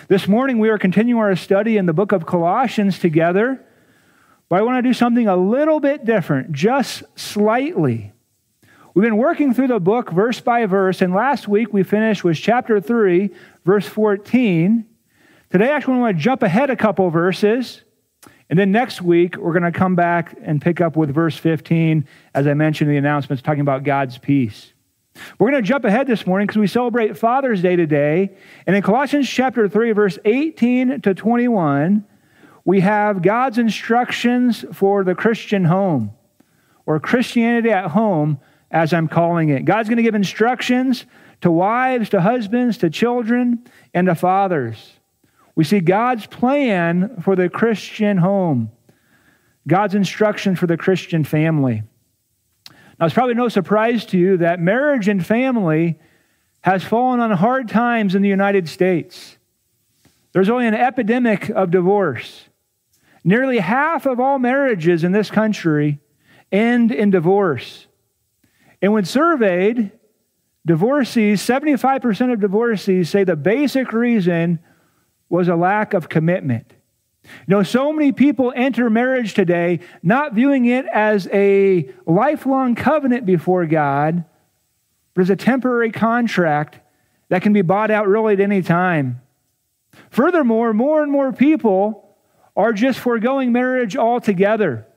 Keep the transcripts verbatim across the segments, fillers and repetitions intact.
This morning we are continuing our study in the book of Colossians together, but I want to do something a little bit different, just slightly. We've been working through the book verse by verse, and last week we finished with chapter three, verse fourteen. Today actually I want to jump ahead a couple verses, and then next week we're going to come back and pick up with verse fifteen, as I mentioned in the announcements, talking about God's peace. We're going to jump ahead this morning because we celebrate Father's Day today. And in Colossians chapter three, verse eighteen to twenty-one, we have God's instructions for the Christian home, or Christianity at home, as I'm calling it. God's going to give instructions to wives, to husbands, to children, and to fathers. We see God's plan for the Christian home, God's instruction for the Christian family. Now, it's probably no surprise to you that marriage and family has fallen on hard times in the United States. There's only an epidemic of divorce. Nearly half of all marriages in this country end in divorce. And when surveyed, divorcees, seventy-five percent of divorcees say the basic reason was a lack of commitment. You know, so many people enter marriage today not viewing it as a lifelong covenant before God, but as a temporary contract that can be bought out really at any time. Furthermore, more and more people are just foregoing marriage altogether.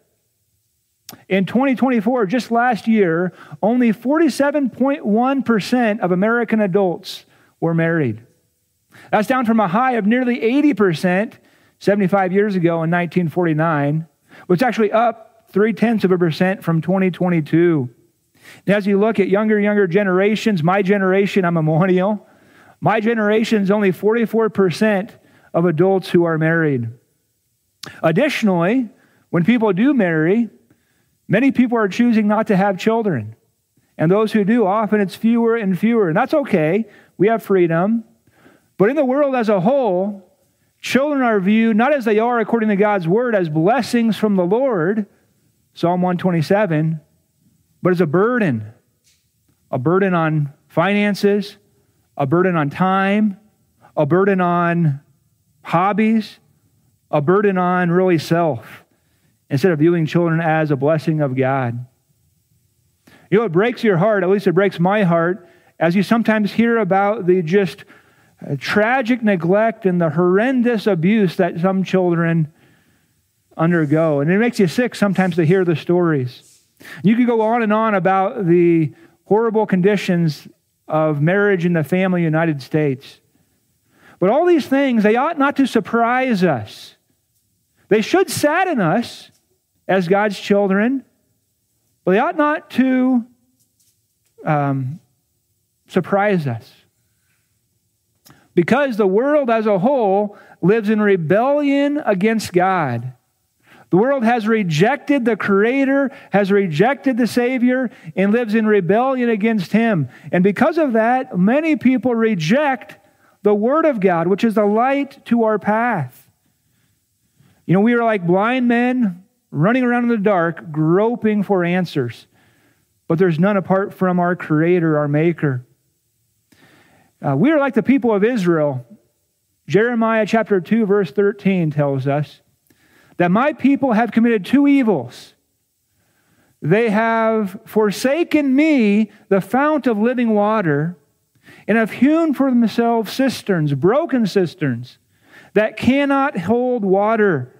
In twenty twenty-four, just last year, only forty-seven point one percent of American adults were married. That's down from a high of nearly eighty percent seventy-five years ago in nineteen forty-nine, which is actually up three-tenths of a percent from twenty twenty-two. And as you look at younger, younger generations, my generation, I'm a millennial, my generation is only forty-four percent of adults who are married. Additionally, when people do marry, many people are choosing not to have children. And those who do, often it's fewer and fewer. And that's okay. We have freedom. But in the world as a whole, children are viewed, not as they are according to God's word, as blessings from the Lord, Psalm one twenty-seven, but as a burden. A burden on finances, a burden on time, a burden on hobbies, a burden on really self, instead of viewing children as a blessing of God. You know, it breaks your heart, at least it breaks my heart, as you sometimes hear about the just uh, tragic neglect and the horrendous abuse that some children undergo. And it makes you sick sometimes to hear the stories. You could go on and on about the horrible conditions of marriage in the family in the United States. But all these things, they ought not to surprise us. They should sadden us as God's children, but they ought not to um, surprise us. Because the world as a whole lives in rebellion against God. The world has rejected the Creator, has rejected the Savior, and lives in rebellion against Him. And because of that, many people reject the Word of God, which is the light to our path. You know, we are like blind men running around in the dark, groping for answers. But there's none apart from our Creator, our Maker. Uh, we are like the people of Israel. Jeremiah chapter two, verse thirteen tells us that my people have committed two evils. They have forsaken me, the fount of living water, and have hewn for themselves cisterns, broken cisterns, that cannot hold water.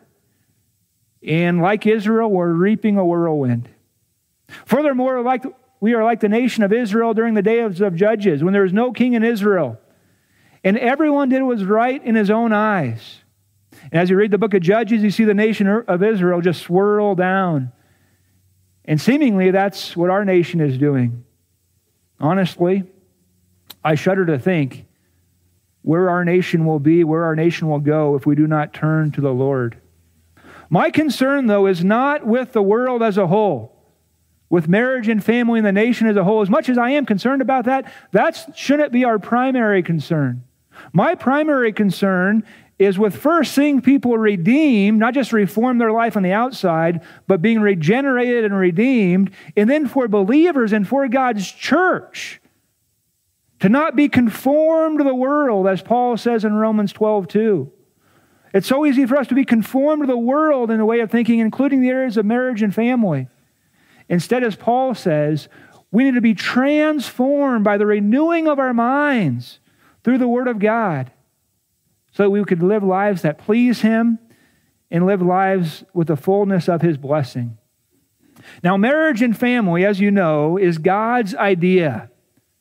And like Israel, we're reaping a whirlwind. Furthermore, like we are like the nation of Israel during the days of Judges, when there was no king in Israel, and everyone did what was right in his own eyes. And as you read the book of Judges, you see the nation of Israel just swirl down. And seemingly, that's what our nation is doing. Honestly, I shudder to think where our nation will be, where our nation will go if we do not turn to the Lord. My concern, though, is not with the world as a whole, with marriage and family and the nation as a whole. As much as I am concerned about that, that shouldn't be our primary concern. My primary concern is with first seeing people redeemed, not just reform their life on the outside, but being regenerated and redeemed, and then for believers and for God's church To not be conformed to the world, as Paul says in Romans twelve two. It's so easy for us to be conformed to the world in the way of thinking, including the areas of marriage and family. Instead, as Paul says, we need to be transformed by the renewing of our minds through the Word of God, so that we could live lives that please Him and live lives with the fullness of His blessing. Now, marriage and family, as you know, is God's idea.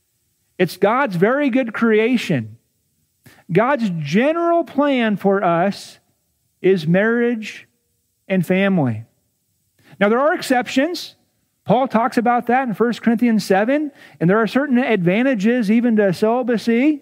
It's God's very good creation. God's general plan for us is marriage and family. Now, there are exceptions. Paul talks about that in First Corinthians seven, and there are certain advantages even to celibacy.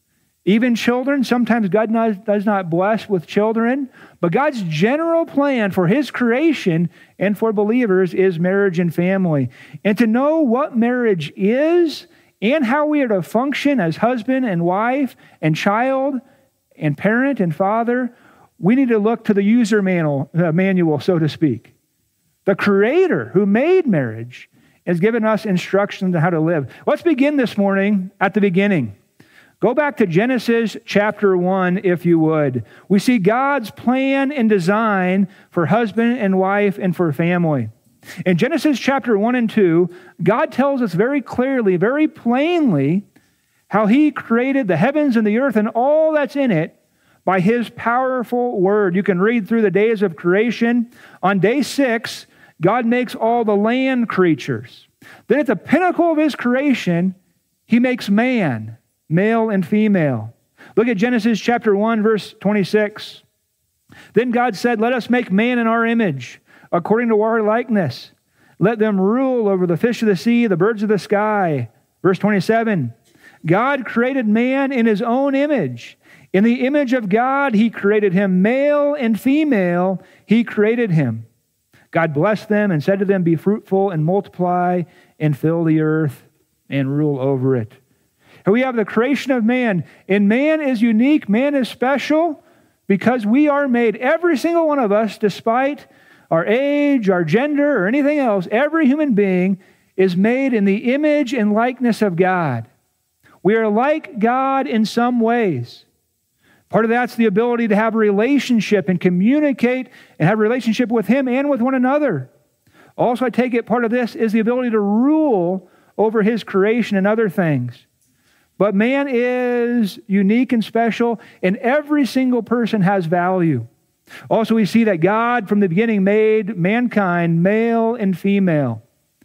Even children, sometimes God not, does not bless with children, but God's general plan for His creation and for believers is marriage and family. And to know what marriage is and how we are to function as husband and wife and child and parent and father, we need to look to the user manual, uh, manual, so to speak. The Creator who made marriage has given us instructions on how to live. Let's begin this morning at the beginning. Go back to Genesis chapter one, if you would. We see God's plan and design for husband and wife and for family. In Genesis chapter one and two, God tells us very clearly, very plainly, how He created the heavens and the earth and all that's in it by His powerful word. You can read through the days of creation. On day six, God makes all the land creatures. Then at the pinnacle of His creation, He makes man, male and female. Look at Genesis chapter one, verse twenty-six. Then God said, "Let us make man in our image, according to our likeness. Let them rule over the fish of the sea, the birds of the sky." Verse twenty-seven. God created man in His own image. In the image of God, He created him, male and female, He created him. God blessed them and said to them, "Be fruitful and multiply and fill the earth and rule over it." And we have the creation of man. And man is unique, man is special, because we are made, every single one of us, despite our age, our gender, or anything else, every human being is made in the image and likeness of God. We are like God in some ways. Part of that's the ability to have a relationship and communicate and have a relationship with Him and with one another. Also, I take it part of this is the ability to rule over His creation and other things. But man is unique and special, and every single person has value. Also, we see that God from the beginning made mankind male and female.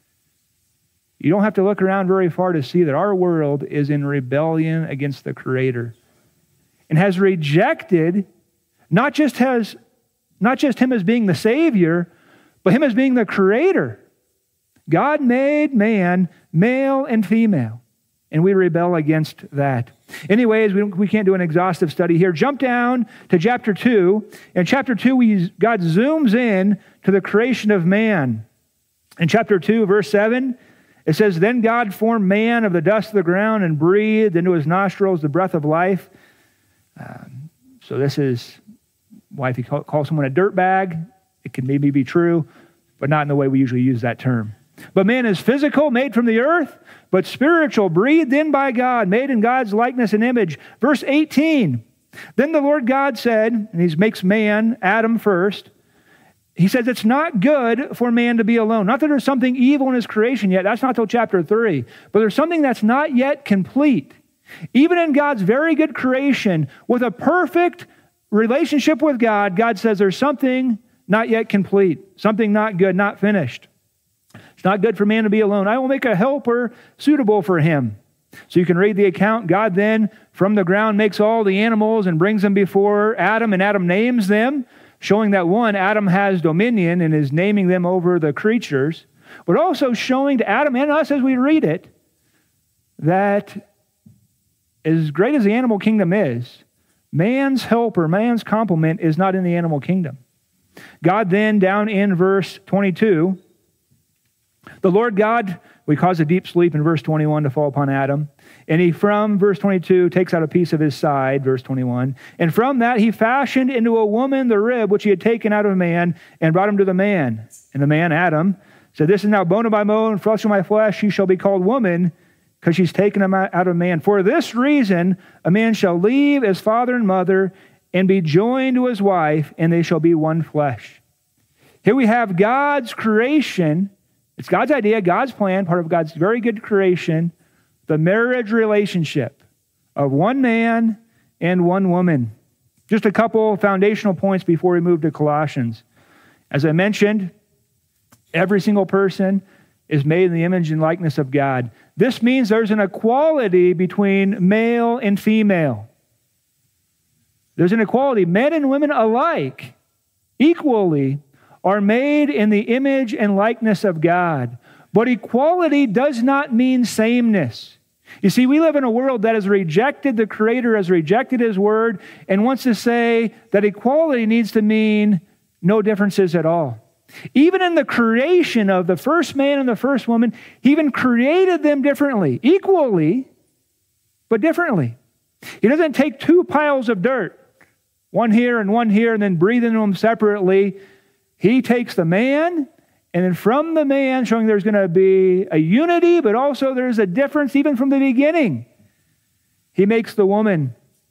You don't have to look around very far to see that our world is in rebellion against the Creator and has rejected not just, has, not just Him as being the Savior, but Him as being the Creator. God made man male and female, and we rebel against that. Anyways, we, we can't do an exhaustive study here. Jump down to chapter two. In chapter two, we, God zooms in to the creation of man. In chapter two, verse seven, it says, "Then God formed man of the dust of the ground and breathed into his nostrils the breath of life." Um, so this is why if you call, call someone a dirtbag, it can maybe be true, but not in the way we usually use that term. But man is physical, made from the earth, but spiritual, breathed in by God, made in God's likeness and image. Verse eighteen, "Then the Lord God said," and He makes man, Adam first, He says, "It's not good for man to be alone." Not that there's something evil in his creation yet. That's not till chapter three. But there's something that's not yet complete. Even in God's very good creation, with a perfect relationship with God, God says there's something not yet complete, something not good, not finished. It's not good for man to be alone. "I will make a helper suitable for him." So you can read the account. God then from the ground makes all the animals and brings them before Adam, and Adam names them, showing that one, Adam has dominion and is naming them over the creatures, but also showing to Adam and us as we read it that as great as the animal kingdom is, man's helper, man's complement is not in the animal kingdom. God then, down in verse twenty-two, "The Lord God," we cause a deep sleep in verse twenty-one to fall upon Adam. "And He from," verse twenty-two, "takes out a piece of his side," verse twenty-one. "And from that He fashioned into a woman the rib which He had taken out of man and brought him to the man. And the man, Adam, said, 'This is now bone of my bone, flesh of my flesh. She shall be called woman, because she's taken him out of man. For this reason, a man shall leave his father and mother and be joined to his wife, and they shall be one flesh. Here we have God's creation. It's God's idea, God's plan, part of God's very good creation, the marriage relationship of one man and one woman. Just a couple foundational points before we move to Colossians. As I mentioned, every single person is made in the image and likeness of God. This means there's an equality between male and female. There's an equality. Men and women alike, equally, are made in the image and likeness of God. But equality does not mean sameness. You see, we live in a world that has rejected the Creator, has rejected His Word, and wants to say that equality needs to mean no differences at all. Even in the creation of the first man and the first woman, He even created them differently, equally, but differently. He doesn't take two piles of dirt, one here and one here, and then breathe into them separately. He takes the man, and then from the man, showing there's going to be a unity, but also there's a difference even from the beginning. He makes the woman.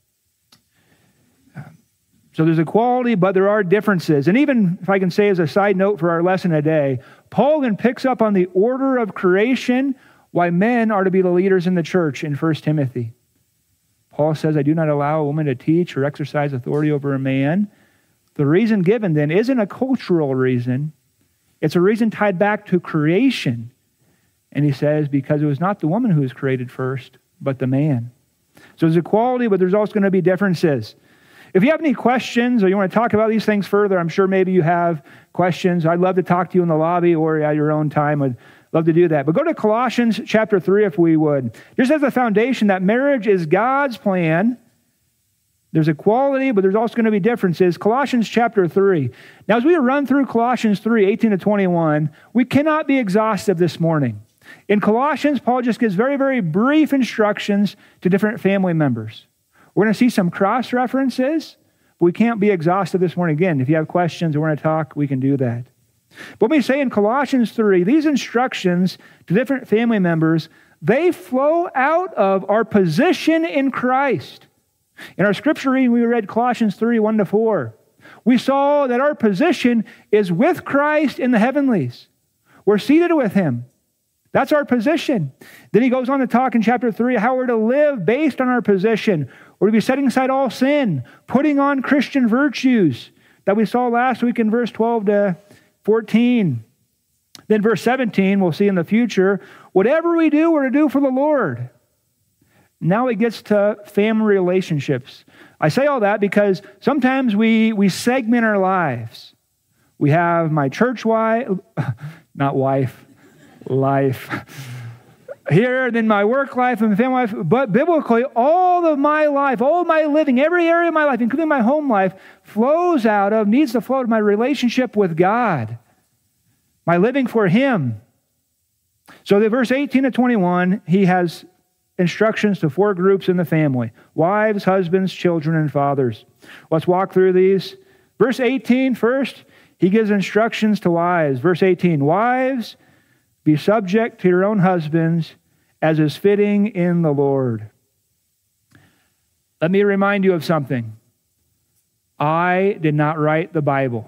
So there's equality, but there are differences. And even, if I can say as a side note for our lesson today, Paul then picks up on the order of creation, why men are to be the leaders in the church in First Timothy. Paul says, I do not allow a woman to teach or exercise authority over a man. The reason given then isn't a cultural reason. It's a reason tied back to creation. And he says, because it was not the woman who was created first, but the man. So there's equality, but there's also going to be differences. If you have any questions or you want to talk about these things further, I'm sure maybe you have questions. I'd love to talk to you in the lobby or at your own time. I'd love to do that. But go to Colossians chapter three if we would. Just as a foundation that marriage is God's plan. There's equality, but there's also going to be differences. Colossians chapter three. Now, as we run through Colossians three, eighteen to twenty-one, we cannot be exhaustive this morning. In Colossians, Paul just gives very, very brief instructions to different family members. We're going to see some cross-references, but we can't be exhaustive this morning. Again, if you have questions or want to talk, we can do that. But let me say in Colossians three, these instructions to different family members, they flow out of our position in Christ. In our scripture reading, we read Colossians three, one to four. We saw that our position is with Christ in the heavenlies. We're seated with Him. That's our position. Then he goes on to talk in chapter three how we're to live based on our position. We're to be setting aside all sin, putting on Christian virtues that we saw last week in verse twelve to fourteen. Then verse seventeen, we'll see in the future, whatever we do, we're to do for the Lord. Now it gets to family relationships. I say all that because sometimes we, we segment our lives. We have my church wife, not wife, life. Here, then my work life and family life. But biblically, all of my life, all of my living, every area of my life, including my home life, flows out of, needs to flow out of my relationship with God. My living for Him. So the verse eighteen to twenty-one, he has instructions to four groups in the family. Wives, husbands, children, and fathers. Let's walk through these. Verse eighteen, first, he gives instructions to wives. Verse eighteen, wives, be subject to your own husbands as is fitting in the Lord. Let me remind you of something. I did not write the Bible.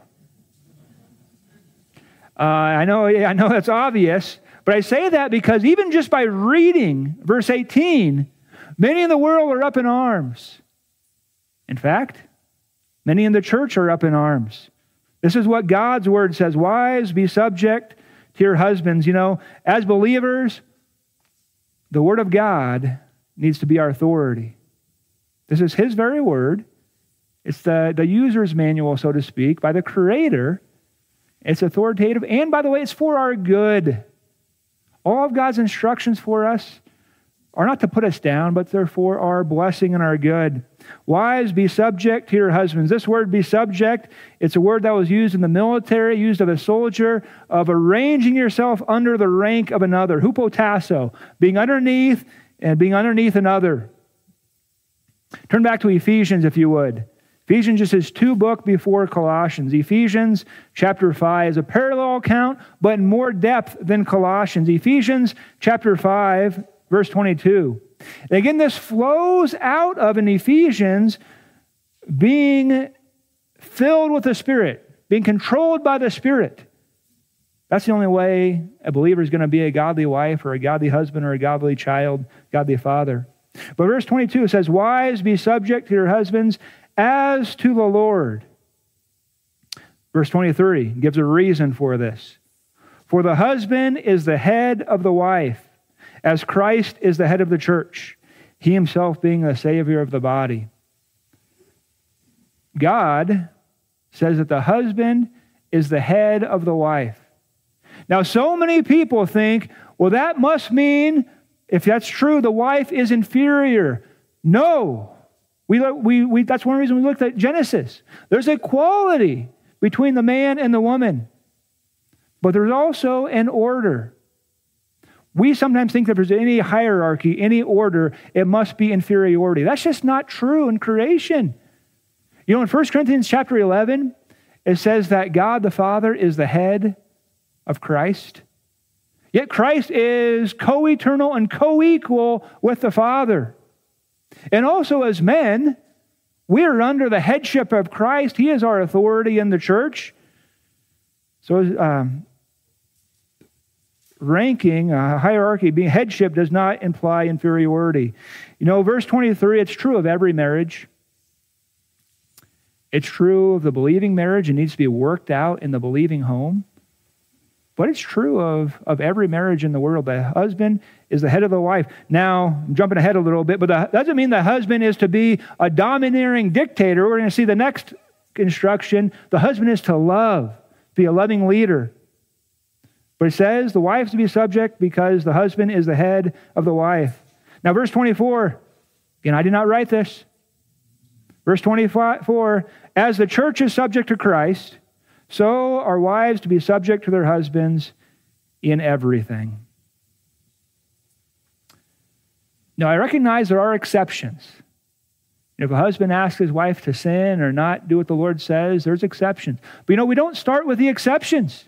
Uh, I know, I know that's obvious, but I say that because even just by reading verse eighteen, many in the world are up in arms. In fact, many in the church are up in arms. This is what God's word says. Wives, be subject to your husbands. You know, as believers, the word of God needs to be our authority. This is His very word. It's the, the user's manual, so to speak, by the Creator. It's authoritative, and by the way, it's for our good. All of God's instructions for us are not to put us down, but they're for our blessing and our good. Wives, be subject to your husbands. This word, be subject, it's a word that was used in the military, used of a soldier, of arranging yourself under the rank of another. Hupotasso, being underneath and being underneath another. Turn back to Ephesians, if you would. Ephesians just is two books before Colossians. Ephesians chapter five is a parallel account, but in more depth than Colossians. Ephesians chapter five, verse twenty-two. And again, this flows out of, in Ephesians, being filled with the Spirit, being controlled by the Spirit. That's the only way a believer is going to be a godly wife or a godly husband or a godly child, godly father. But verse twenty-two says, wives, be subject to your husbands as to the Lord. Verse twenty-three gives a reason for this. For the husband is the head of the wife, as Christ is the head of the church, he himself being the Savior of the body. God says that the husband is the head of the wife. Now, so many people think, well, that must mean, if that's true, the wife is inferior. No. We, we, we, that's one reason we looked at Genesis. There's equality between the man and the woman. But there's also an order. We sometimes think that if there's any hierarchy, any order, it must be inferiority. That's just not true in creation. You know, in First Corinthians chapter eleven, it says that God the Father is the head of Christ. Yet Christ is co-eternal and co-equal with the Father. And also as men, we are under the headship of Christ. He is our authority in the church. So um, ranking, uh, hierarchy, being headship does not imply inferiority. You know, verse twenty-three, it's true of every marriage. It's true of the believing marriage. It needs to be worked out in the believing home. But it's true of, of every marriage in the world. The husband is the head of the wife. Now, I'm jumping ahead a little bit, but that doesn't mean the husband is to be a domineering dictator. We're going to see the next instruction. The husband is to love, be a loving leader. But it says the wife is to be subject because the husband is the head of the wife. Now, verse twenty-four, again, I did not write this. Verse twenty-four, as the church is subject to Christ, so are wives to be subject to their husbands in everything. Now, I recognize there are exceptions. If a husband asks his wife to sin or not do what the Lord says, there's exceptions. But you know, we don't start with the exceptions.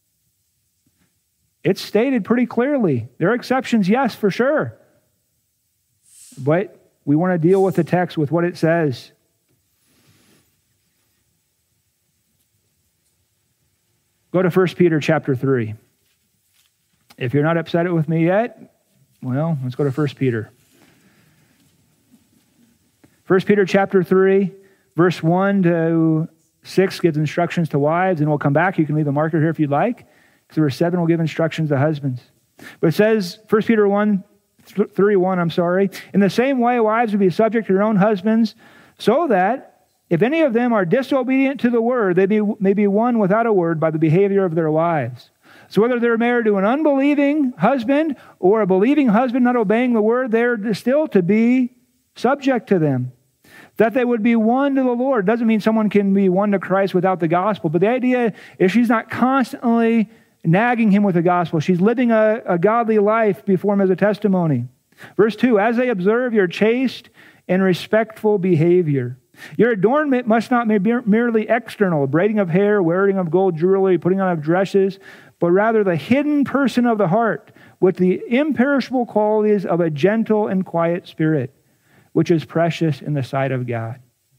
It's stated pretty clearly. There are exceptions, yes, for sure. But we want to deal with the text with what it says. Go to First Peter chapter three. If you're not upset with me yet, well, let's go to First Peter. First Peter chapter three, verse one to six gives instructions to wives, and we'll come back. You can leave a marker here if you'd like. Because verse seven will give instructions to husbands. But it says, First Peter one, three, one, I'm sorry, in the same way, wives will be subject to their own husbands, so that if any of them are disobedient to the word, they be, may be won without a word by the behavior of their wives. So whether they're married to an unbelieving husband or a believing husband not obeying the word, they're still to be subject to them. That they would be won to the Lord. Doesn't mean someone can be won to Christ without the gospel. But the idea is she's not constantly nagging him with the gospel. She's living a, a godly life before him as a testimony. Verse two, as they observe your chaste and respectful behavior. Your adornment must not be merely external, braiding of hair, wearing of gold jewelry, putting on of dresses, but rather the hidden person of the heart with the imperishable qualities of a gentle and quiet spirit, which is precious in the sight of God.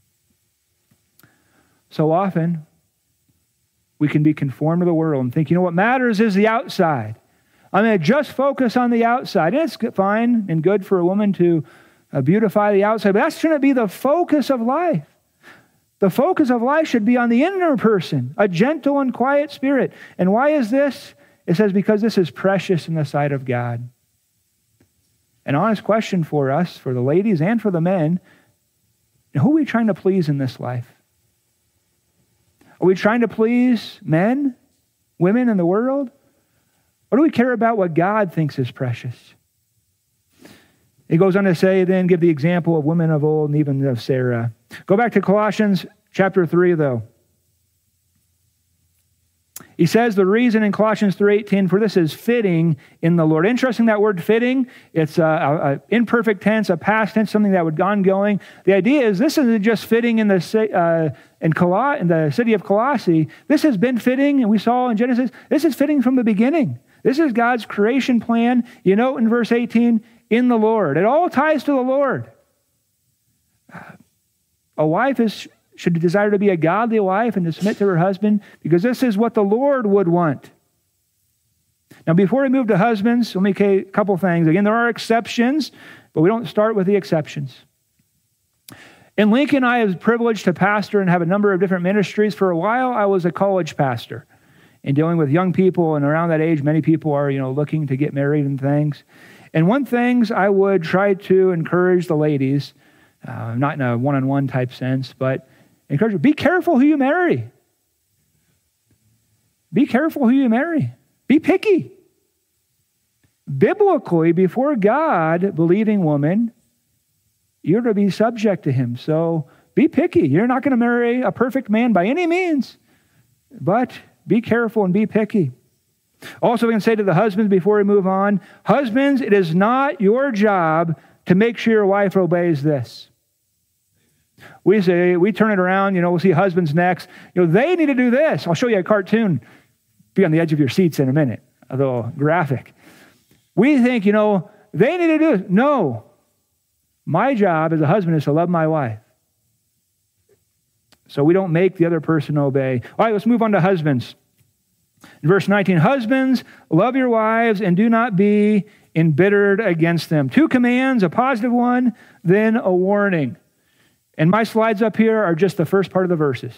So often, we can be conformed to the world and think, you know, what matters is the outside. I'm going to just focus on the outside. And it's fine and good for a woman to uh, beautify the outside, but that shouldn't be the focus of life. The focus of life should be on the inner person, a gentle and quiet spirit. And why is this? It says, because this is precious in the sight of God. An honest question for us, for the ladies and for the men, who are we trying to please in this life? Are we trying to please men, women in the world? Or do we care about what God thinks is precious? He goes on to say, then, give the example of women of old and even of Sarah. Go back to Colossians chapter three, though. He says the reason in Colossians three eighteen, for this is fitting in the Lord. Interesting, that word fitting. It's an imperfect tense, a past tense, something that would be ongoing. The idea is this isn't just fitting in the, uh, in, Col- in the city of Colossae. This has been fitting, and we saw in Genesis, this is fitting from the beginning. This is God's creation plan. You know, in verse eighteen, in the Lord. It all ties to the Lord. A wife is, should desire to be a godly wife and to submit to her husband because this is what the Lord would want. Now, before we move to husbands, let me say a couple things. Again, there are exceptions, but we don't start with the exceptions. In Lincoln, I was privileged to pastor and have a number of different ministries. For a while, I was a college pastor and dealing with young people, and around that age, many people are, you know, looking to get married and things. And one things I would try to encourage the ladies, uh, not in a one-on-one type sense, but encourage, be careful who you marry. Be careful who you marry. Be picky. Biblically, before God, believing woman, you're to be subject to him. So be picky. You're not going to marry a perfect man by any means, but be careful and be picky. Also, we can say to the husbands before we move on, husbands, it is not your job to make sure your wife obeys this. We say, we turn it around, you know, we'll see husbands next. You know, they need to do this. I'll show you a cartoon. Be on the edge of your seats in a minute, a little graphic. We think, you know, they need to do it. No. My job as a husband is to love my wife. So we don't make the other person obey. All right, let's move on to husbands. In verse nineteen, husbands, love your wives and do not be embittered against them. Two commands, a positive one, then a warning. And my slides up here are just the first part of the verses.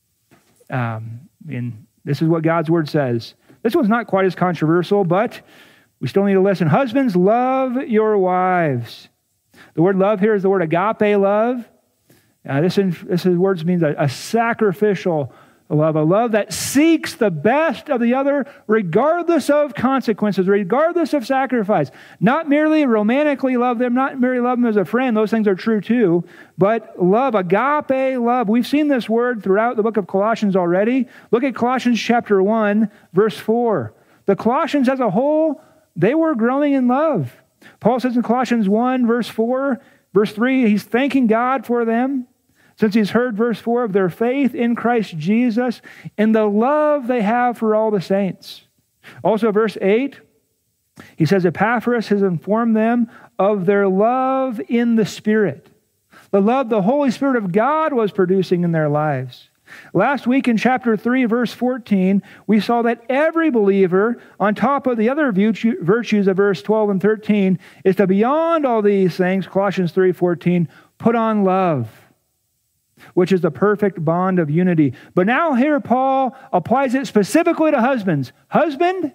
Um, and this is what God's word says. This one's not quite as controversial, but we still need to listen. Husbands, love your wives. The word love here is the word agape love. Uh, this, in, this is, words means a, a sacrificial love, a love that seeks the best of the other regardless of consequences, regardless of sacrifice. Not merely romantically love them, not merely love them as a friend. Those things are true too. But love, agape love. We've seen this word throughout the book of Colossians already. Look at Colossians chapter one, verse four. The Colossians as a whole, they were growing in love. Paul says in Colossians one, verse four, verse three, he's thanking God for them since he's heard, verse four, of their faith in Christ Jesus and the love they have for all the saints. Also, verse eight, he says, Epaphras has informed them of their love in the Spirit, the love the Holy Spirit of God was producing in their lives. Last week in chapter three, verse fourteen, we saw that every believer, on top of the other virtues of verse twelve and thirteen, is to beyond all these things, Colossians three fourteen, put on love, which is the perfect bond of unity. But now here Paul applies it specifically to husbands. Husband,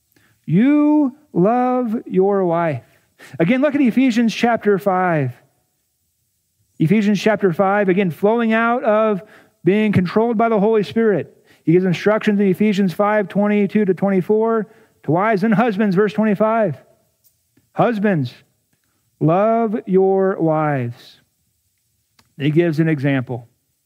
you love your wife. Again, look at Ephesians chapter five. Ephesians chapter five, again, flowing out of being controlled by the Holy Spirit. He gives instructions in Ephesians five, twenty-two to twenty-four to wives and husbands, verse twenty-five. Husbands, love your wives. He gives an example.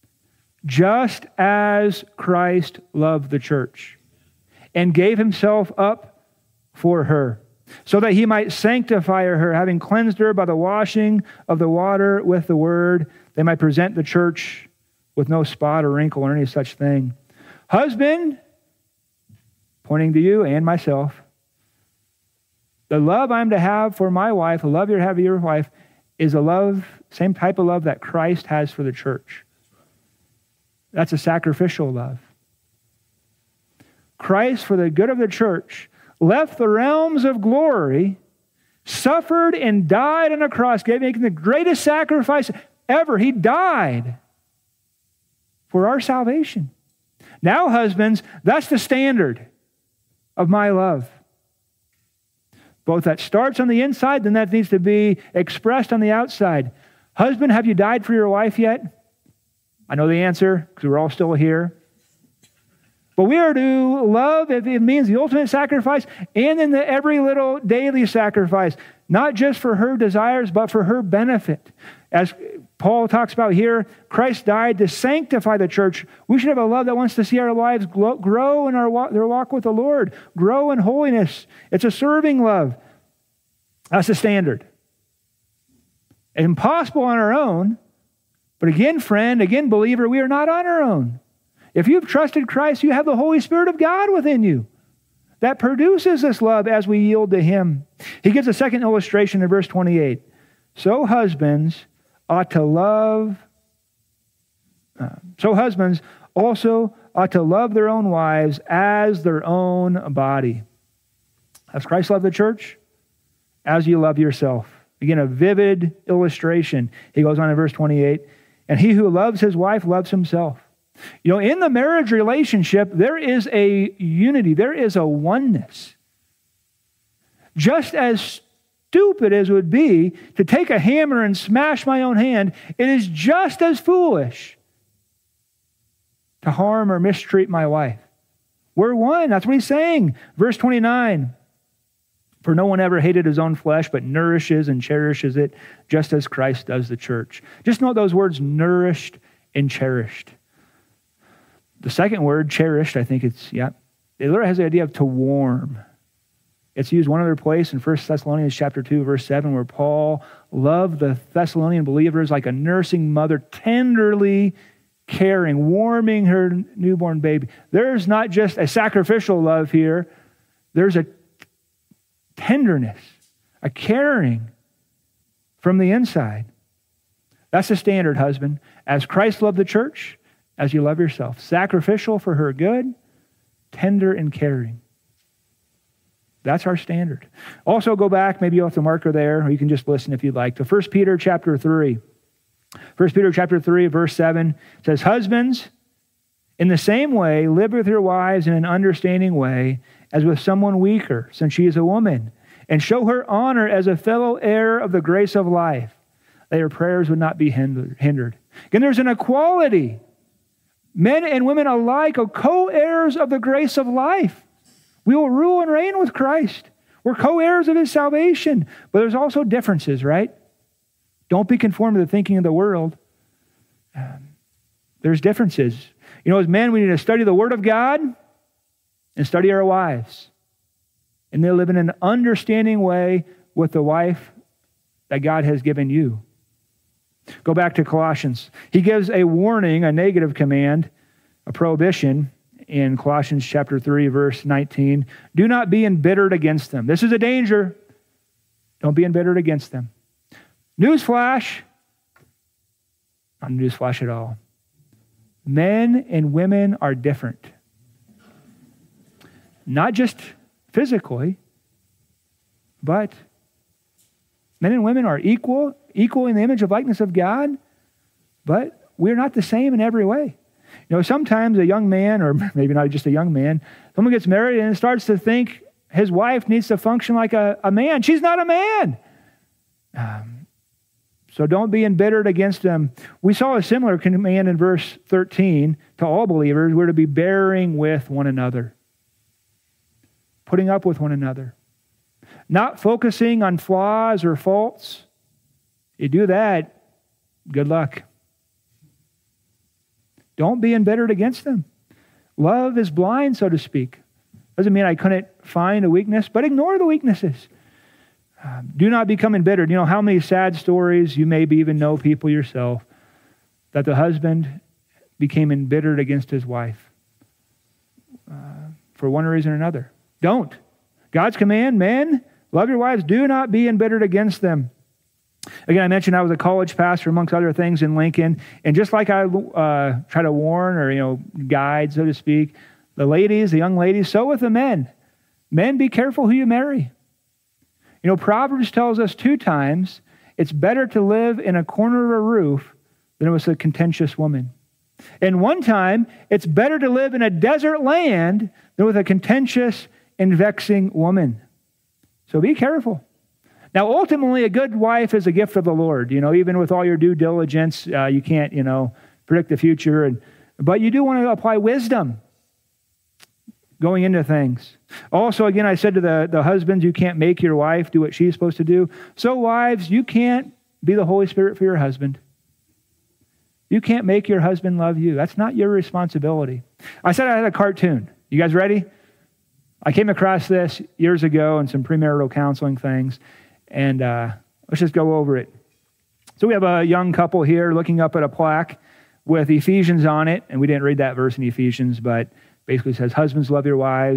Just as Christ loved the church and gave himself up for her, so that he might sanctify her, having cleansed her by the washing of the water with the word, they might present the church with no spot or wrinkle or any such thing. Husband, pointing to you and myself, the love I'm to have for my wife, the love you're to have for your wife, is a love, same type of love that Christ has for the church. That's a sacrificial love. Christ, for the good of the church, left the realms of glory, suffered and died on a cross, making the greatest sacrifice ever. He died for our salvation. Now, husbands, that's the standard of my love. Both that starts on the inside, then that needs to be expressed on the outside. Husband, have you died for your wife yet? I know the answer because we're all still here. But we are to love, if it means the ultimate sacrifice, and in the every little daily sacrifice, not just for her desires, but for her benefit. As Paul talks about here, Christ died to sanctify the church. We should have a love that wants to see our lives grow in our walk, their walk with the Lord, grow in holiness. It's a serving love. That's the standard. Impossible on our own, but again, friend, again, believer, we are not on our own. If you've trusted Christ, you have the Holy Spirit of God within you. that produces this love as we yield to him. He gives a second illustration in verse twenty-eight. So husbands ought to love, uh, so husbands also ought to love their own wives as their own body. As Christ loved the church, as you love yourself. Again, a vivid illustration. He goes on in verse twenty-eight, and he who loves his wife loves himself. You know, in the marriage relationship, there is a unity, there is a oneness. Just as stupid as it would be to take a hammer and smash my own hand, it is just as foolish to harm or mistreat my wife. We're one. That's what he's saying. Verse twenty-nine. For no one ever hated his own flesh, but nourishes and cherishes it, just as Christ does the church. Just note those words, nourished and cherished. The second word, cherished, I think it's, yeah, it literally has the idea of to warm. It's used one other place in First Thessalonians chapter two, verse seven, where Paul loved the Thessalonian believers like a nursing mother, tenderly caring, warming her newborn baby. There's not just a sacrificial love here. There's a tenderness, a caring from the inside. That's the standard, husband. As Christ loved the church, as you love yourself. Sacrificial for her good, tender and caring. That's our standard. Also go back, maybe you'll have the marker there, or you can just listen if you'd like, to First Peter chapter three. First Peter chapter three, verse seven says, husbands, in the same way, live with your wives in an understanding way, as with someone weaker, since she is a woman, and show her honor as a fellow heir of the grace of life, that your prayers would not be hindered. Again, there's an equality. Men and women alike are co-heirs of the grace of life. We will rule and reign with Christ. We're co-heirs of his salvation. But there's also differences, right? Don't be conformed to the thinking of the world. Um, there's differences. You know, as men, we need to study the Word of God and study our wives. And they live in an understanding way with the wife that God has given you. Go back to Colossians. He gives a warning, a negative command, a prohibition in Colossians chapter three, verse nineteen. Do not be embittered against them. This is a danger. Don't be embittered against them. Newsflash. Not a newsflash at all. Men and women are different. Not just physically, but men and women are equal, equal in the image of likeness of God, but we're not the same in every way. You know, sometimes a young man, or maybe not just a young man, someone gets married and starts to think his wife needs to function like a, a man. She's not a man. Um, so don't be embittered against them. We saw a similar command in verse thirteen to all believers. We're to be bearing with one another. Putting up with one another. Not focusing on flaws or faults. You do that, good luck. Don't be embittered against them. Love is blind, so to speak. Doesn't mean I couldn't find a weakness, but ignore the weaknesses. Um, do not become embittered. You know how many sad stories, you maybe even know people yourself, that the husband became embittered against his wife uh, for one reason or another. Don't. God's command, men, love your wives. Do not be embittered against them. Again, I mentioned I was a college pastor, amongst other things, in Lincoln. And just like I uh, try to warn or, you know, guide, so to speak, the ladies, the young ladies, so with the men. Men, be careful who you marry. You know, Proverbs tells us two times, it's better to live in a corner of a roof than with a contentious woman. And one time, it's better to live in a desert land than with a contentious and vexing woman. So be careful. Now, ultimately, a good wife is a gift of the Lord. You know, even with all your due diligence, uh, you can't, you know, predict the future. And but you do want to apply wisdom going into things. Also, again, I said to the, the husbands, you can't make your wife do what she's supposed to do. So, wives, you can't be the Holy Spirit for your husband. You can't make your husband love you. That's not your responsibility. I said I had a cartoon. You guys ready? I came across this years ago in some premarital counseling things, and uh, let's just go over it. So we have a young couple here looking up at a plaque with Ephesians on it, and we didn't read that verse in Ephesians, but basically says, husbands, love your wives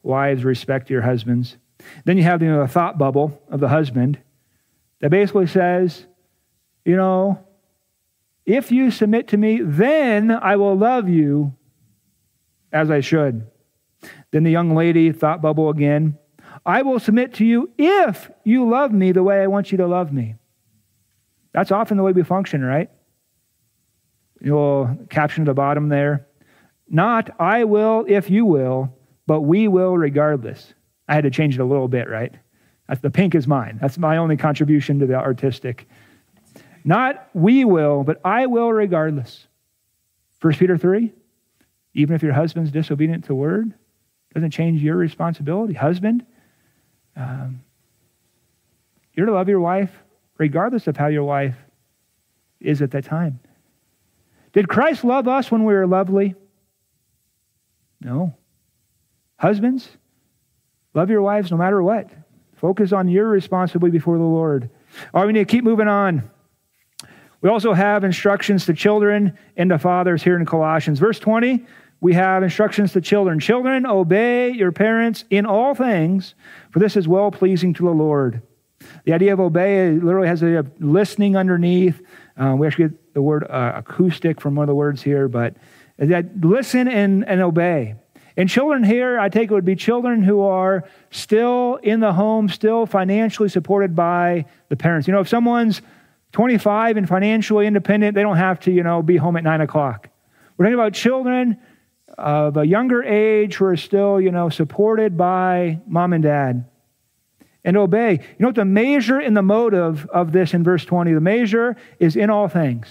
wives, respect your husbands. Then you have the, you know, the thought bubble of the husband that basically says, you know, if you submit to me, then I will love you as I should. Then the young lady, thought bubble again, I will submit to you if you love me the way I want you to love me. That's often the way we function, right? You'll caption at the bottom there. Not I will if you will, but we will regardless. I had to change it a little bit, right? That's, the pink is mine. That's my only contribution to the artistic. Not we will, but I will regardless. First Peter three, even if your husband's disobedient to the word, doesn't change your responsibility. Husband, um, you're to love your wife regardless of how your wife is at that time. Did Christ love us when we were lovely? No. Husbands, love your wives no matter what. Focus on your responsibility before the Lord. All right, we need to keep moving on. We also have instructions to children and to fathers here in Colossians. Verse twenty, we have instructions to children. Children, obey your parents in all things, for this is well-pleasing to the Lord. The idea of obey literally has a listening underneath. Uh, we actually get the word uh, acoustic from one of the words here, but that listen and, and obey. And children here, I take it would be children who are still in the home, still financially supported by the parents. You know, if someone's twenty-five and financially independent, they don't have to, you know, be home at nine o'clock. We're talking about children of a younger age who are still, you know, supported by mom and dad. And obey. You know what the measure and the motive of this in verse twenty? The measure is in all things.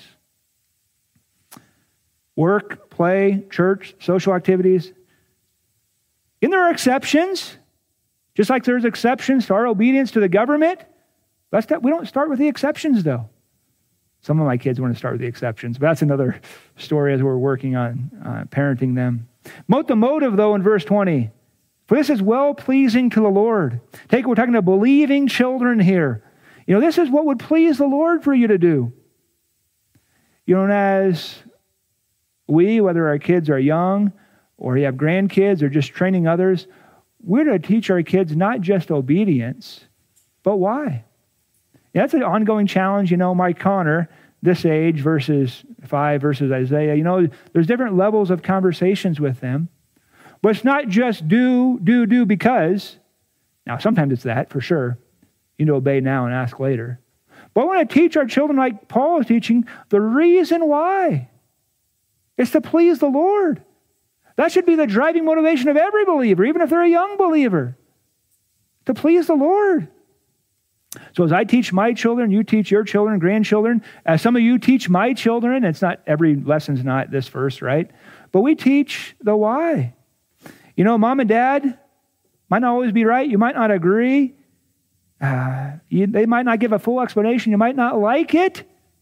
Work, play, church, social activities. And there are exceptions, just like there's exceptions to our obedience to the government. That's that. We don't start with the exceptions, though. Some of my kids want to start with the exceptions, but that's another story as we're working on uh, parenting them. Note the motive, though, in verse twenty. For this is well-pleasing to the Lord. Take, we're talking to believing children here. You know, this is what would please the Lord for you to do. You know, and as we, whether our kids are young or you have grandkids or just training others, we're to teach our kids not just obedience, but why. Yeah, that's an ongoing challenge. You know, Mike Connor, this age versus five versus Isaiah, you know, there's different levels of conversations with them. But it's not just do, do, do because. Now, sometimes it's that, for sure. You need to obey now and ask later. But I want to teach our children, like Paul is teaching, the reason why. It's to please the Lord. That should be the driving motivation of every believer, even if they're a young believer. To please the Lord. So as I teach my children, you teach your children, grandchildren, as some of you teach my children, it's not, every lesson's not this verse, right? But we teach the why. You know, mom and dad might not always be right. You might not agree. Uh, you, they might not give a full explanation. You might not like it.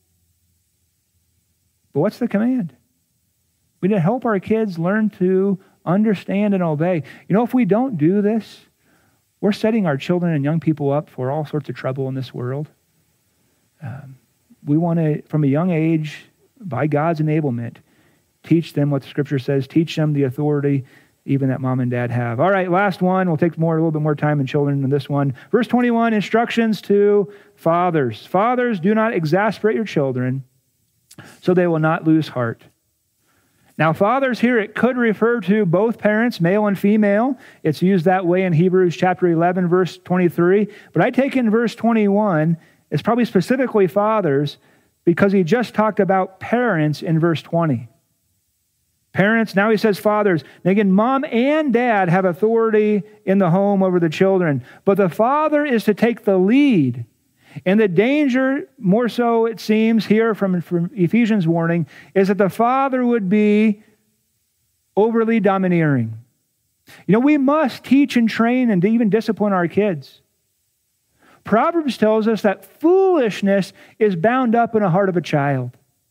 But what's the command? We need to help our kids learn to understand and obey. You know, if we don't do this, we're setting our children and young people up for all sorts of trouble in this world. Um, we want to, from a young age, by God's enablement, teach them what the Scripture says, teach them the authority even that mom and dad have. All right, last one. We'll take more a little bit more time in children than this one. Verse twenty-one, instructions to fathers. Fathers, do not exasperate your children, so they will not lose heart. Now, fathers here, it could refer to both parents, male and female. It's used that way in Hebrews chapter eleven, verse twenty-three. But I take in verse twenty-one, it's probably specifically fathers because he just talked about parents in verse twenty. Parents, now he says fathers. And again, mom and dad have authority in the home over the children. But the father is to take the lead. And the danger, more so it seems here from, from Ephesians' warning, is that the father would be overly domineering. You know, we must teach and train and even discipline our kids. Proverbs tells us that foolishness is bound up in the heart of a child.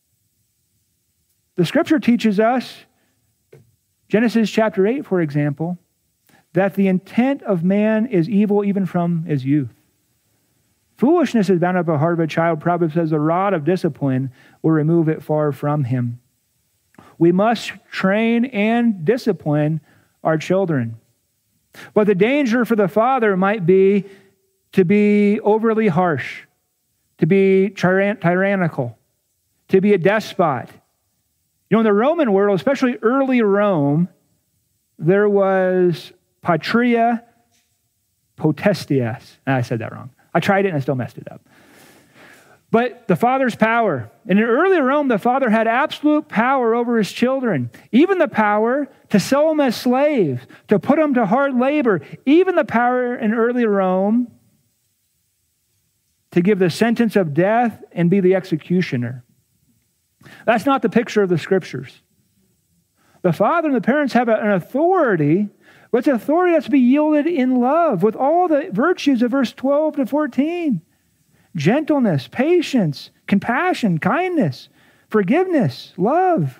The Scripture teaches us, Genesis chapter eight, for example, that the intent of man is evil even from his youth. Foolishness is bound up in the heart of a child. Proverbs says the rod of discipline will remove it far from him. We must train and discipline our children. But the danger for the father might be to be overly harsh, to be tyran- tyrannical, to be a despot. You know, in the Roman world, especially early Rome, there was patria potestias. I said that wrong. I tried it and I still messed it up. But the father's power. And in early Rome, the father had absolute power over his children. Even the power to sell them as slaves, to put them to hard labor. Even the power in early Rome to give the sentence of death and be the executioner. That's not the picture of the Scriptures. The father and the parents have an authority, but it's an authority that's to be yielded in love with all the virtues of verse twelve to fourteen. Gentleness, patience, compassion, kindness, forgiveness, love.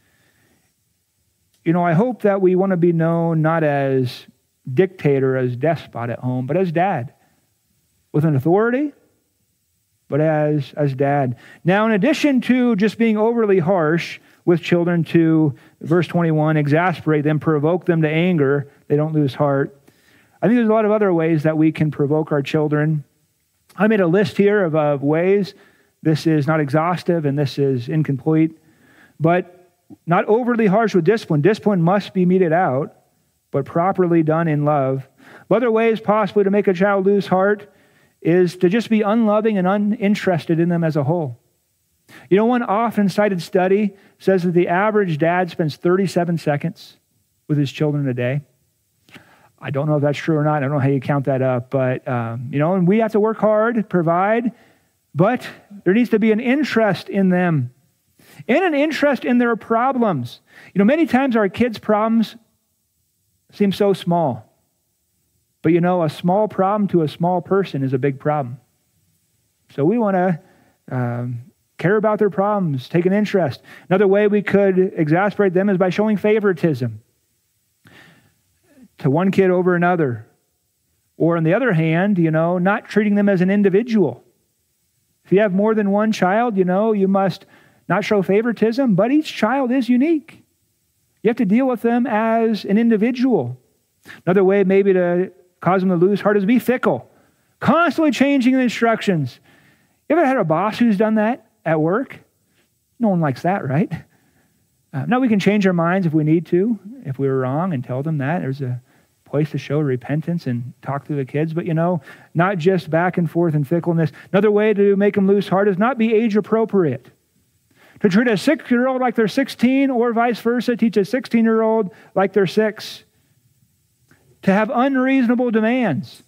You know, I hope that we want to be known not as dictator, as despot at home, but as dad. With an authority, but as, as dad. Now, in addition to just being overly harsh with children to, verse twenty-one, exasperate them, provoke them to anger, they don't lose heart. I think there's a lot of other ways that we can provoke our children. I made a list here of, of ways. This is not exhaustive and this is incomplete, but not overly harsh with discipline. Discipline must be meted out, but properly done in love. Other ways possibly to make a child lose heart is to just be unloving and uninterested in them as a whole. You know, one often cited study says that the average dad spends thirty-seven seconds with his children a day. I don't know if that's true or not. I don't know how you count that up, but, um, you know, and we have to work hard, provide, but there needs to be an interest in them and an interest in their problems. You know, many times our kids' problems seem so small, but, you know, a small problem to a small person is a big problem. So we want to um, care about their problems, take an interest. Another way we could exasperate them is by showing favoritism to one kid over another. Or on the other hand, you know, not treating them as an individual. If you have more than one child, you know, you must not show favoritism, but each child is unique. You have to deal with them as an individual. Another way maybe to cause them to lose heart is be fickle, constantly changing the instructions. You ever had a boss who's done that at work? No one likes that, right? Uh, now we can change our minds if we need to, if we were wrong, and tell them that. There's a place to show repentance and talk to the kids, but you know, not just back and forth and fickleness. Another way to make them lose heart is not be age appropriate. To treat a six-year-old like they're sixteen or vice versa, teach a sixteen-year-old like they're six. To have unreasonable demands.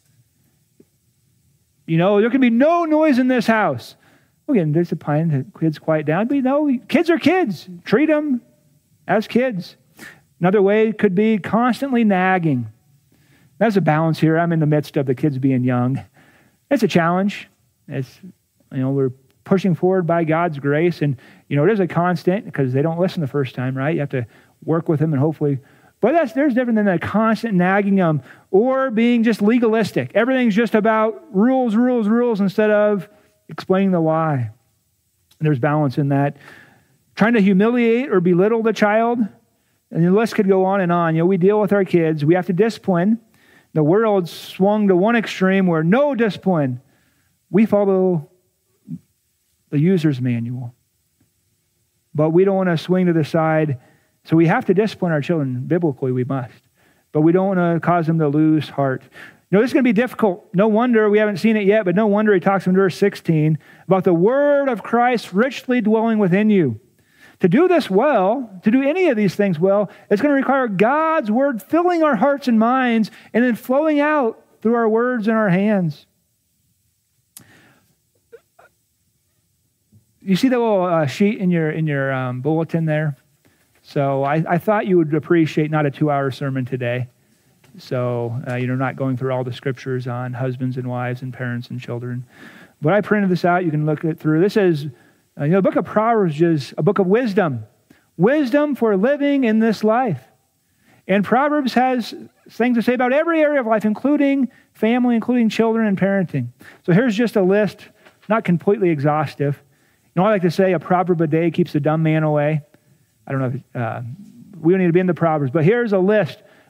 You know, there can be no noise in this house. Again, discipline the kids quiet down, but you know, kids are kids. Treat them as kids. Another way could be constantly nagging. There's a balance here. I'm in the midst of the kids being young. It's a challenge. It's, you know, we're pushing forward by God's grace, and you know, it is a constant because they don't listen the first time, right? You have to work with them and hopefully, but that's there's different than a constant nagging them or being just legalistic. Everything's just about rules, rules, rules instead of explaining the why. And there's balance in that. Trying to humiliate or belittle the child, and the list could go on and on. You know, we deal with our kids. We have to discipline. The world swung to one extreme where no discipline. We follow the user's manual. But we don't want to swing to the side. So we have to discipline our children. Biblically, we must. But we don't want to cause them to lose heart. You know, this is going to be difficult. No wonder, we haven't seen it yet, but no wonder he talks in verse sixteen about the word of Christ richly dwelling within you. To do this well, to do any of these things well, it's going to require God's word filling our hearts and minds and then flowing out through our words and our hands. You see the little uh, sheet in your in your um, bulletin there? So I, I thought you would appreciate not a two-hour sermon today. So, uh, you know, not going through all the scriptures on husbands and wives and parents and children. But I printed this out. You can look it through. This is, uh, you know, the book of Proverbs is a book of wisdom. Wisdom for living in this life. And Proverbs has things to say about every area of life, including family, including children and parenting. So here's just a list, not completely exhaustive. You know, I like to say a proverb a day keeps the dumb man away. I don't know if, uh, we don't need to be in the Proverbs, but here's a list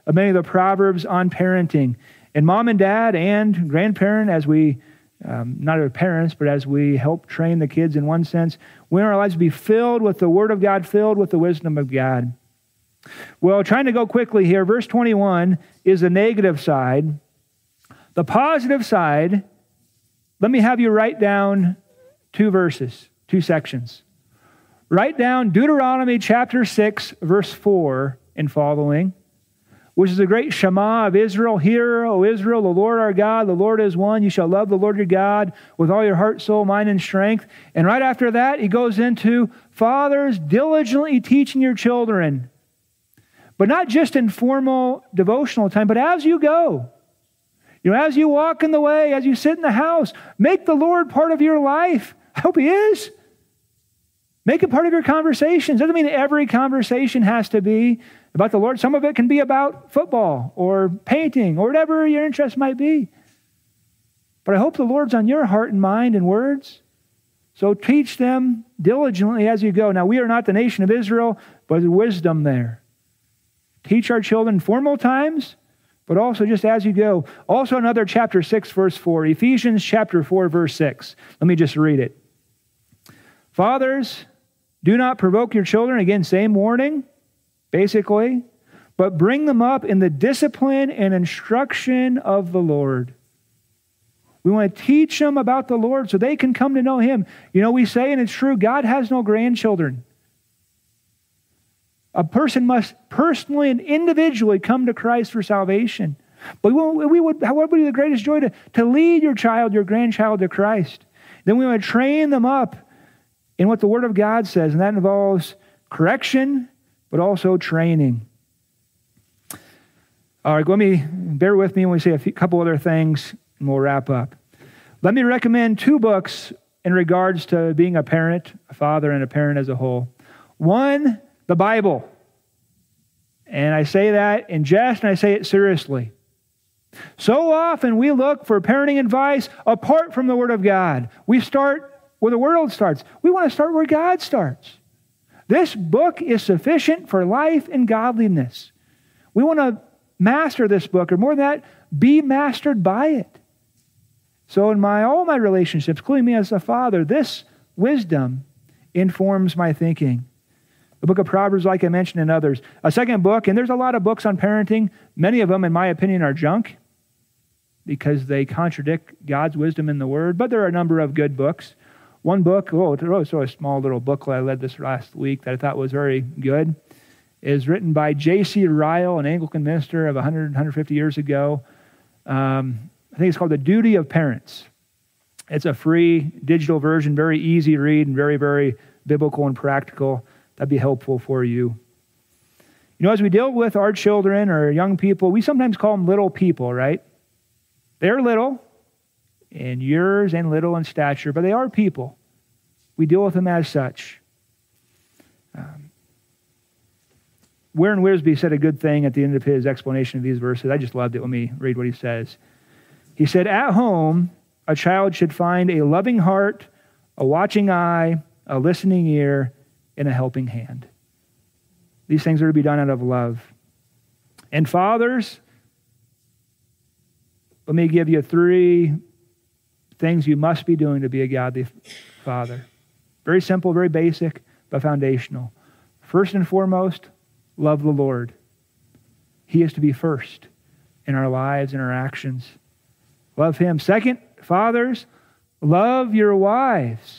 of many of the Proverbs on parenting. And mom and dad and grandparent, as we, um, not our parents, but as we help train the kids in one sense, we want our lives to be filled with the Word of God, filled with the wisdom of God. Well, trying to go quickly here, verse twenty-one is the negative side. The positive side, let me have you write down two verses, two sections. Write down Deuteronomy chapter six, verse four and following, which is the great Shema of Israel. Hear, O Israel, the Lord our God, the Lord is one. You shall love the Lord your God with all your heart, soul, mind, and strength. And right after that, he goes into, fathers, diligently teaching your children. But not just in formal devotional time, but as you go. You know, as you walk in the way, as you sit in the house, make the Lord part of your life. I hope he is. Make it part of your conversations. Doesn't mean every conversation has to be about the Lord. Some of it can be about football or painting or whatever your interest might be. But I hope the Lord's on your heart and mind and words. So teach them diligently as you go. Now, we are not the nation of Israel, but there's wisdom there. Teach our children formal times, but also just as you go. Also another chapter six, verse four. Ephesians chapter four, verse six. Let me just read it. Fathers, do not provoke your children. Again, same warning, basically. But bring them up in the discipline and instruction of the Lord. We want to teach them about the Lord so they can come to know Him. You know, we say, and it's true, God has no grandchildren. A person must personally and individually come to Christ for salvation. But we would, we would what would be the greatest joy to, to lead your child, your grandchild to Christ. Then we want to train them up in what the Word of God says, and that involves correction, but also training. All right, let me, bear with me when we say a few, couple other things, and we'll wrap up. Let me recommend two books in regards to being a parent, a father, and a parent as a whole. One, the Bible. And I say that in jest, and I say it seriously. So often we look for parenting advice apart from the Word of God. We start where the world starts. We want to start where God starts. This book is sufficient for life and godliness. We want to master this book, or more than that, be mastered by it. So in my all my relationships, including me as a father, this wisdom informs my thinking. The book of Proverbs, like I mentioned, and others. A second book, and there's a lot of books on parenting. Many of them, in my opinion, are junk because they contradict God's wisdom in the Word, but there are a number of good books. One book, oh, it's a small little booklet I read this last week that I thought was very good, is written by J C Ryle, an Anglican minister of one hundred, one hundred fifty years ago. Um, I think it's called The Duty of Parents. It's a free digital version, very easy read and very, very biblical and practical. That'd be helpful for you. You know, as we deal with our children or young people, we sometimes call them little people, right? They're little in years and little in stature, but they are people. We deal with them as such. Um, Warren Wiersbe said a good thing at the end of his explanation of these verses. I just loved it. Let me read what he says. He said, at home, a child should find a loving heart, a watching eye, a listening ear, and a helping hand. These things are to be done out of love. And fathers, let me give you three things you must be doing to be a godly father. Very simple, very basic, but foundational. First and foremost, love the Lord. He is to be first in our lives and our actions. Love Him. Second, fathers, love your wives.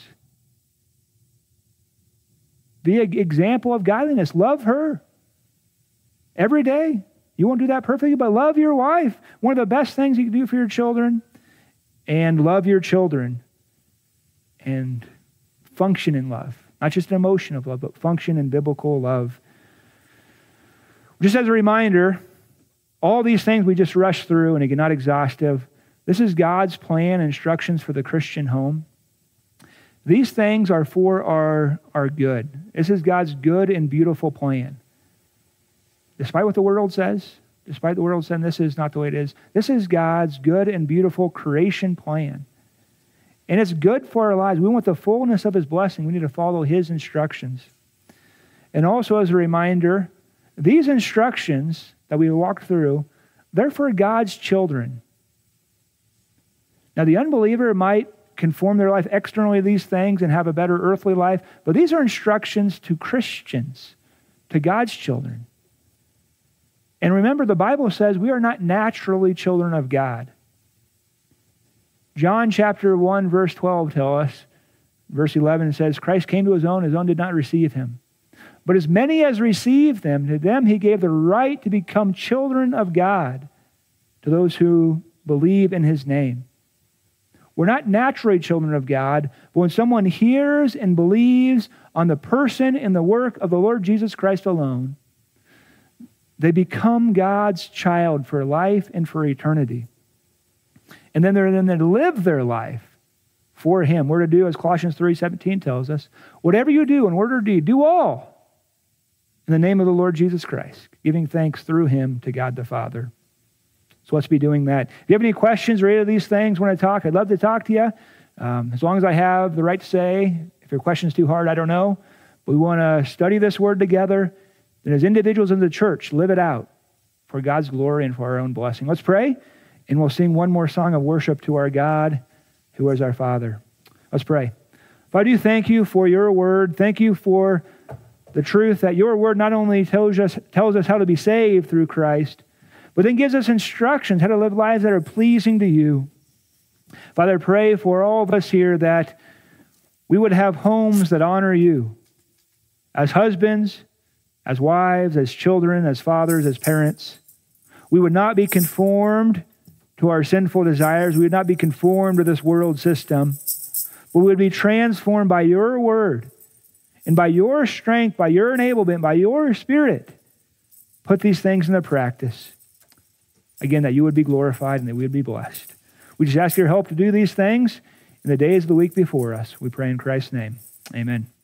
Be an example of godliness. Love her every day. You won't do that perfectly, but love your wife. One of the best things you can do for your children. And love your children. And function in love. Not just an emotion of love, but function in biblical love. Just as a reminder, all these things we just rushed through, and again, not exhaustive. This is God's plan and instructions for the Christian home. These things are for our, our good. This is God's good and beautiful plan. Despite what the world says, despite the world saying this is not the way it is, this is God's good and beautiful creation plan. And it's good for our lives. We want the fullness of His blessing. We need to follow His instructions. And also as a reminder, these instructions that we walked through, they're for God's children. Now, the unbeliever might conform their life externally to these things and have a better earthly life, but these are instructions to Christians, to God's children. And remember, the Bible says we are not naturally children of God. John chapter one, verse twelve tells us, verse eleven says, Christ came to his own, his own did not receive him. But as many as received them, to them he gave the right to become children of God, to those who believe in his name. We're not naturally children of God, but when someone hears and believes on the person and the work of the Lord Jesus Christ alone, they become God's child for life and for eternity. And then they're then to live their life for him. We're to do, as Colossians three seventeen tells us, whatever you do in word or deed, do all in the name of the Lord Jesus Christ, giving thanks through him to God the Father. So let's be doing that. If you have any questions or any of these things, want to talk, I'd love to talk to you. Um, as long as I have the right to say, if your question's too hard, I don't know. But we want to study this word together. And as individuals in the church, live it out for God's glory and for our own blessing. Let's pray, and we'll sing one more song of worship to our God, who is our Father. Let's pray. Father, I do thank you for your word. Thank you for the truth that your word not only tells us, tells us how to be saved through Christ, but then gives us instructions how to live lives that are pleasing to you. Father, I pray for all of us here that we would have homes that honor you as husbands, as wives, as children, as fathers, as parents. We would not be conformed to our sinful desires. We would not be conformed to this world system, but we would be transformed by your word and by your strength, by your enablement, by your Spirit. Put these things into practice. Again, that you would be glorified and that we would be blessed. We just ask your help to do these things in the days of the week before us. We pray in Christ's name. Amen.